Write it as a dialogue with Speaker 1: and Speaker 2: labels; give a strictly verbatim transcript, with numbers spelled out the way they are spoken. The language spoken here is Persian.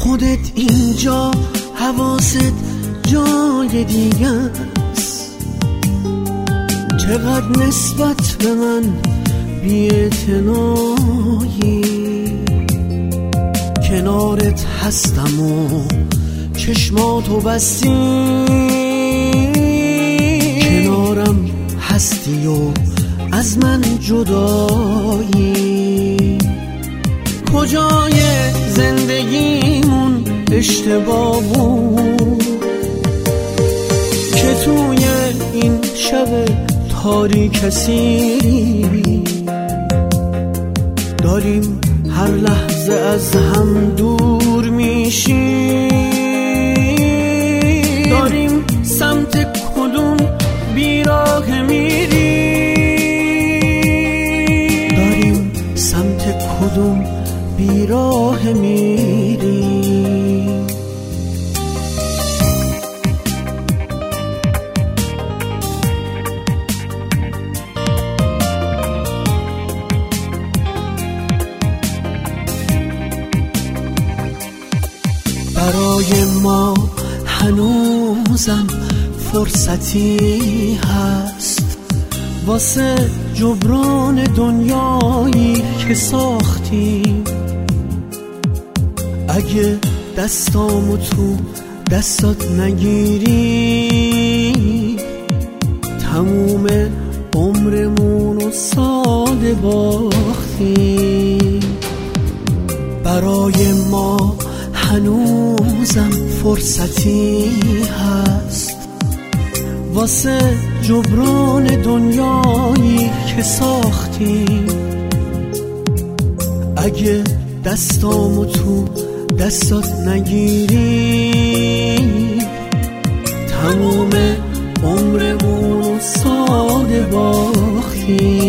Speaker 1: خودت اینجا، حواست جای دیگه است. چقدر نسبت به من بی‌اعتنایی، کنارت هستم و چشماتو بستی، کنارم هستی و از من جدایی. کجای زندگیمون اشتباه بود که توی این شب تاریک اسیری داریم هر لحظه از هم دور میشیم. داریم سمت کدوم بیراه میری، داریم سمت کدوم بیراه میری. برای ما هنوزم فرصتی هست واسه جبران دنیایی که ساختیم. اگه دستامو تو دستات نگیری، تموم عمرمونو ساده باختیم. برای ما هنوزم فرصتی هست واسه جبران دنیایی که ساختیم. اگه دستامو تو دستات نگیری، تموم عمرمونو ساده باختیم.